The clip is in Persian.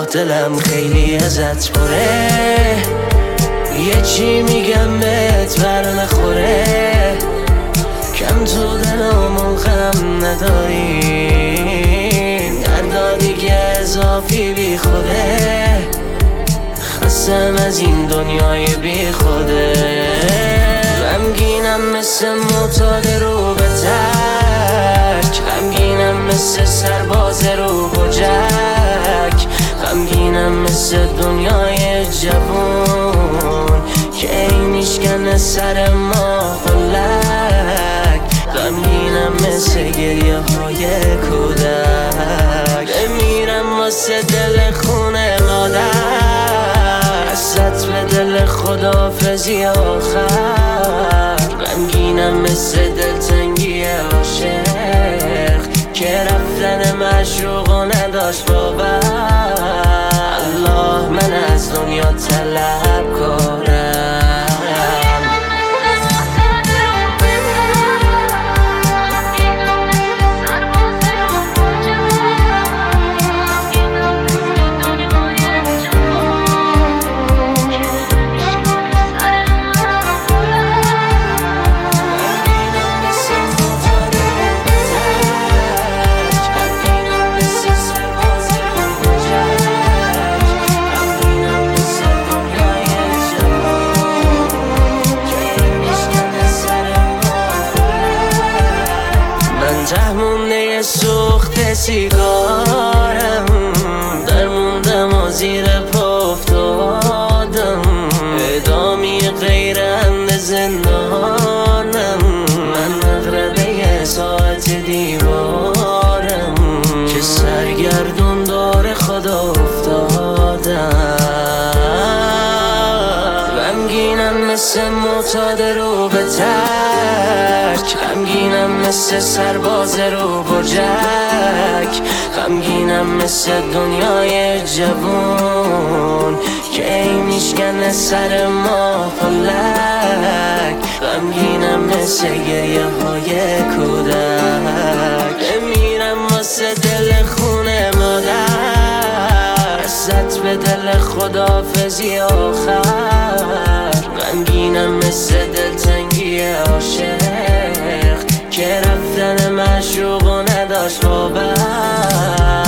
دلم خیلی ازت پره، یه چی میگم بهت بر نخوره، کم تو دلمون غم نداری، دردا دیگه اضافی بی خوده، خستم از این دنیای بی خوده. غمگینم مثل معتاد رو به ترک، غمگینم مثل سرباز رو بجک، غمگینم مثل دنیای جوون که ای میشکنه سر ما فلک، غمگینم مثل گریه های کودک، بمیرم واسه دل خونه مادر، حسرت به دل خداحافظی آخر، غمگینم مثل دلتنگی عاشق که رفتن معشوق و نداشت باور. الله من از دنیا طلب کنم، ته مونده سوخت سیگارم، در موندم و زیر پا افتادم، ادامی غیر اند زندانم، من مغربه ساعت دیوارم که سرگردون دار خدا افتادم. غمگینم مثل معتاد رو به ترک، غمگینم مثل سرباز رو برجک، غمگینم مثل دنیای جوون که ای میشکنه سر ما فلک، غمگینم مثل گریه های کودک، بمیرم واسه دل خونه مادر، حسرت به دل خداحافظی آخر، غمگینم مثل دلتنگی عاشق که رفتن معشوق و نداشت باور.